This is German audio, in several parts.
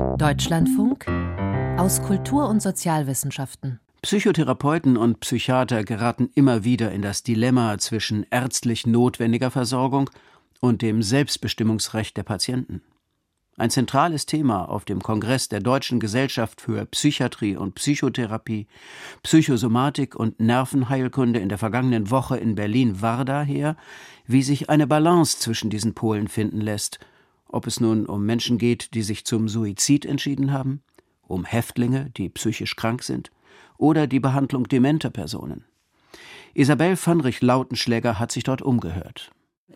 Deutschlandfunk aus Kultur- und Sozialwissenschaften. Psychotherapeuten und Psychiater geraten immer wieder in das Dilemma zwischen ärztlich notwendiger Versorgung und dem Selbstbestimmungsrecht der Patienten. Ein zentrales Thema auf dem Kongress der Deutschen Gesellschaft für Psychiatrie und Psychotherapie, Psychosomatik und Nervenheilkunde in der vergangenen Woche in Berlin war daher, wie sich eine Balance zwischen diesen Polen finden lässt, ob es nun um Menschen geht, die sich zum Suizid entschieden haben, um Häftlinge, die psychisch krank sind, oder die Behandlung dementer Personen. Isabel Vanrich-Lautenschläger hat sich dort umgehört.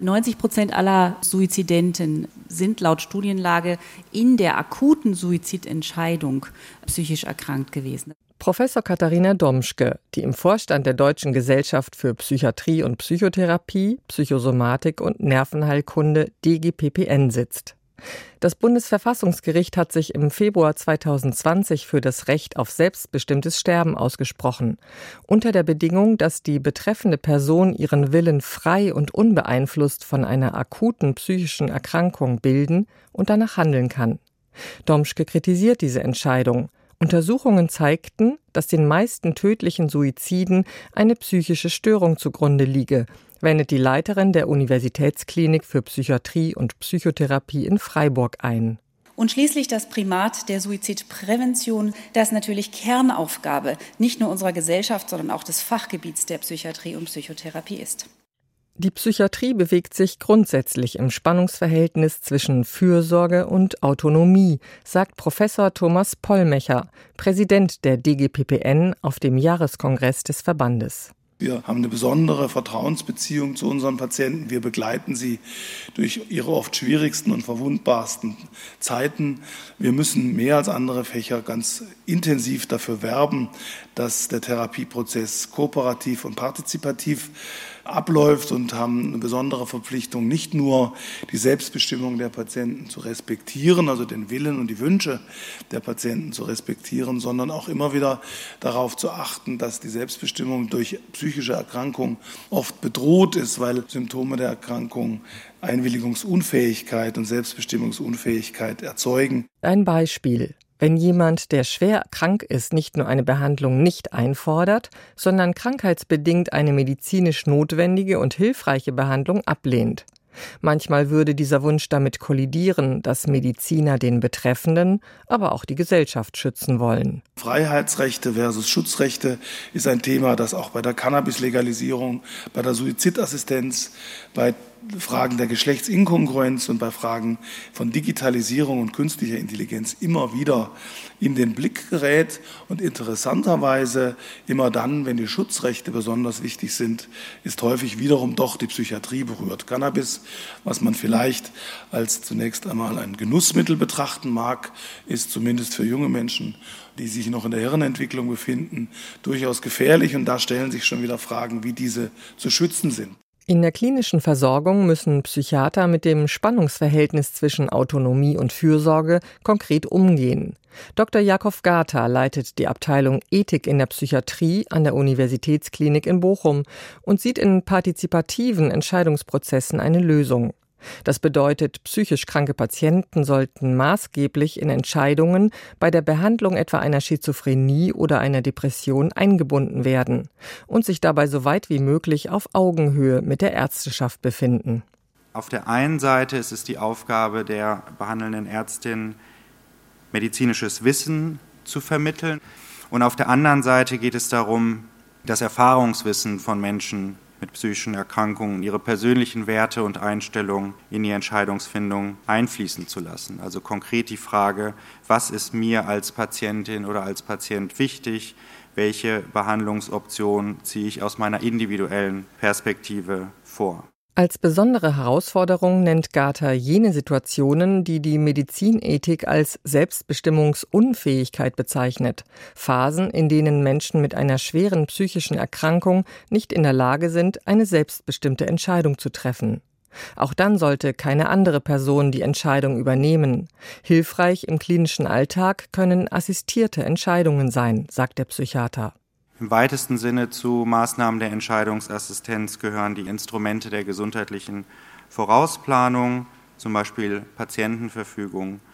90% aller Suizidenten sind laut Studienlage in der akuten Suizidentscheidung psychisch erkrankt gewesen. Professor Katharina Domschke, die im Vorstand der Deutschen Gesellschaft für Psychiatrie und Psychotherapie, Psychosomatik und Nervenheilkunde DGPPN sitzt. Das Bundesverfassungsgericht hat sich im Februar 2020 für das Recht auf selbstbestimmtes Sterben ausgesprochen, unter der Bedingung, dass die betreffende Person ihren Willen frei und unbeeinflusst von einer akuten psychischen Erkrankung bilden und danach handeln kann. Domschke kritisiert diese Entscheidung. Untersuchungen zeigten, dass den meisten tödlichen Suiziden eine psychische Störung zugrunde liege, wendet die Leiterin der Universitätsklinik für Psychiatrie und Psychotherapie in Freiburg ein. Und schließlich das Primat der Suizidprävention, das natürlich Kernaufgabe nicht nur unserer Gesellschaft, sondern auch des Fachgebiets der Psychiatrie und Psychotherapie ist. Die Psychiatrie bewegt sich grundsätzlich im Spannungsverhältnis zwischen Fürsorge und Autonomie, sagt Professor Thomas Pollmecher, Präsident der DGPPN auf dem Jahreskongress des Verbandes. Wir haben eine besondere Vertrauensbeziehung zu unseren Patienten. Wir begleiten sie durch ihre oft schwierigsten und verwundbarsten Zeiten. Wir müssen mehr als andere Fächer ganz intensiv dafür werben, dass der Therapieprozess kooperativ und partizipativ abläuft und haben eine besondere Verpflichtung, nicht nur die Selbstbestimmung der Patienten zu respektieren, also den Willen und die Wünsche der Patienten zu respektieren, sondern auch immer wieder darauf zu achten, dass die Selbstbestimmung durch psychische Erkrankung oft bedroht ist, weil Symptome der Erkrankung Einwilligungsunfähigkeit und Selbstbestimmungsunfähigkeit erzeugen. Ein Beispiel. Wenn jemand, der schwer krank ist, nicht nur eine Behandlung nicht einfordert, sondern krankheitsbedingt eine medizinisch notwendige und hilfreiche Behandlung ablehnt. Manchmal würde dieser Wunsch damit kollidieren, dass Mediziner den Betreffenden, aber auch die Gesellschaft schützen wollen. Freiheitsrechte versus Schutzrechte ist ein Thema, das auch bei der Cannabis-Legalisierung, bei der Suizidassistenz, bei Fragen der Geschlechtsinkongruenz und bei Fragen von Digitalisierung und künstlicher Intelligenz immer wieder in den Blick gerät und interessanterweise immer dann, wenn die Schutzrechte besonders wichtig sind, ist häufig wiederum doch die Psychiatrie berührt. Cannabis, was man vielleicht als zunächst einmal ein Genussmittel betrachten mag, ist zumindest für junge Menschen, die sich noch in der Hirnentwicklung befinden, durchaus gefährlich und da stellen sich schon wieder Fragen, wie diese zu schützen sind. In der klinischen Versorgung müssen Psychiater mit dem Spannungsverhältnis zwischen Autonomie und Fürsorge konkret umgehen. Dr. Jakob Garter leitet die Abteilung Ethik in der Psychiatrie an der Universitätsklinik in Bochum und sieht in partizipativen Entscheidungsprozessen eine Lösung. Das bedeutet, psychisch kranke Patienten sollten maßgeblich in Entscheidungen bei der Behandlung etwa einer Schizophrenie oder einer Depression eingebunden werden und sich dabei so weit wie möglich auf Augenhöhe mit der Ärzteschaft befinden. Auf der einen Seite ist es die Aufgabe der behandelnden Ärztin, medizinisches Wissen zu vermitteln. Und auf der anderen Seite geht es darum, das Erfahrungswissen von Menschen mit psychischen Erkrankungen, ihre persönlichen Werte und Einstellungen in die Entscheidungsfindung einfließen zu lassen. Also konkret die Frage, was ist mir als Patientin oder als Patient wichtig, welche Behandlungsoption ziehe ich aus meiner individuellen Perspektive vor. Als besondere Herausforderung nennt Garter jene Situationen, die die Medizinethik als Selbstbestimmungsunfähigkeit bezeichnet. Phasen, in denen Menschen mit einer schweren psychischen Erkrankung nicht in der Lage sind, eine selbstbestimmte Entscheidung zu treffen. Auch dann sollte keine andere Person die Entscheidung übernehmen. Hilfreich im klinischen Alltag können assistierte Entscheidungen sein, sagt der Psychiater. Im weitesten Sinne zu Maßnahmen der Entscheidungsassistenz gehören die Instrumente der gesundheitlichen Vorausplanung, zum Beispiel Patientenverfügung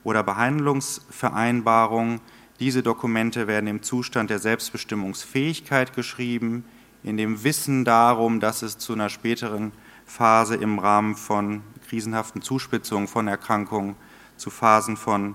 oder Behandlungsvereinbarung. Diese Dokumente werden im Zustand der Selbstbestimmungsfähigkeit geschrieben, in dem Wissen darum, dass es zu einer späteren Phase im Rahmen von krisenhaften Zuspitzungen von Erkrankungen zu Phasen von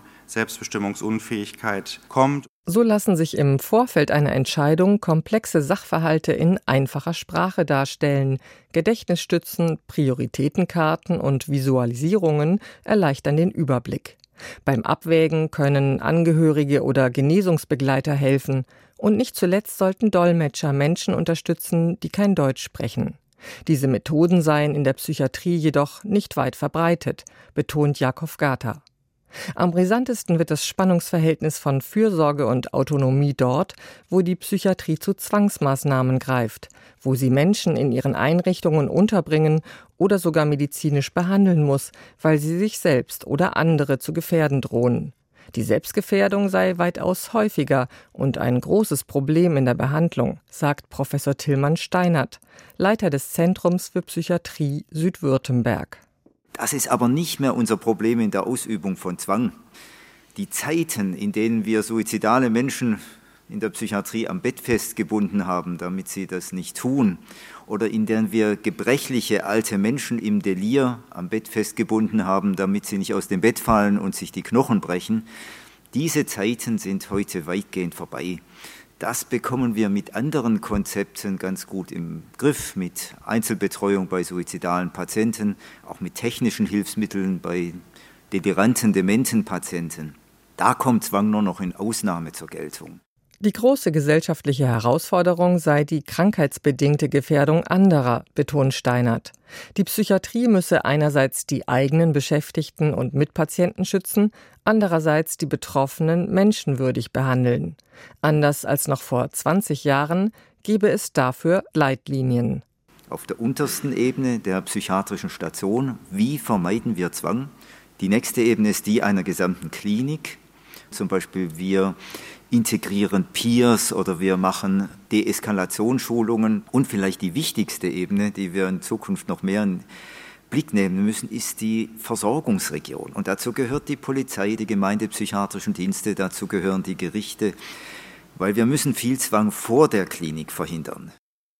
Selbstbestimmungsunfähigkeit kommt. So lassen sich im Vorfeld einer Entscheidung komplexe Sachverhalte in einfacher Sprache darstellen. Gedächtnisstützen, Prioritätenkarten und Visualisierungen erleichtern den Überblick. Beim Abwägen können Angehörige oder Genesungsbegleiter helfen. Und nicht zuletzt sollten Dolmetscher Menschen unterstützen, die kein Deutsch sprechen. Diese Methoden seien in der Psychiatrie jedoch nicht weit verbreitet, betont Jakob Gata. Am brisantesten wird das Spannungsverhältnis von Fürsorge und Autonomie dort, wo die Psychiatrie zu Zwangsmaßnahmen greift, wo sie Menschen in ihren Einrichtungen unterbringen oder sogar medizinisch behandeln muss, weil sie sich selbst oder andere zu gefährden drohen. Die Selbstgefährdung sei weitaus häufiger und ein großes Problem in der Behandlung, sagt Professor Tillmann Steinert, Leiter des Zentrums für Psychiatrie Südwürttemberg. Das ist aber nicht mehr unser Problem in der Ausübung von Zwang. Die Zeiten, in denen wir suizidale Menschen in der Psychiatrie am Bett festgebunden haben, damit sie das nicht tun, oder in denen wir gebrechliche alte Menschen im Delir am Bett festgebunden haben, damit sie nicht aus dem Bett fallen und sich die Knochen brechen, diese Zeiten sind heute weitgehend vorbei. Das bekommen wir mit anderen Konzepten ganz gut im Griff, mit Einzelbetreuung bei suizidalen Patienten, auch mit technischen Hilfsmitteln bei deliranten, dementen Patienten. Da kommt Zwang nur noch in Ausnahme zur Geltung. Die große gesellschaftliche Herausforderung sei die krankheitsbedingte Gefährdung anderer, betont Steinert. Die Psychiatrie müsse einerseits die eigenen Beschäftigten und Mitpatienten schützen, andererseits die Betroffenen menschenwürdig behandeln. Anders als noch vor 20 Jahren gebe es dafür Leitlinien. Auf der untersten Ebene der psychiatrischen Station, wie vermeiden wir Zwang? Die nächste Ebene ist die einer gesamten Klinik. Zum Beispiel wir integrieren Peers oder wir machen Deeskalationsschulungen. Und vielleicht die wichtigste Ebene, die wir in Zukunft noch mehr in Blick nehmen müssen, ist die Versorgungsregion. Und dazu gehört die Polizei, die gemeindepsychiatrischen Dienste, dazu gehören die Gerichte, weil wir müssen viel Zwang vor der Klinik verhindern.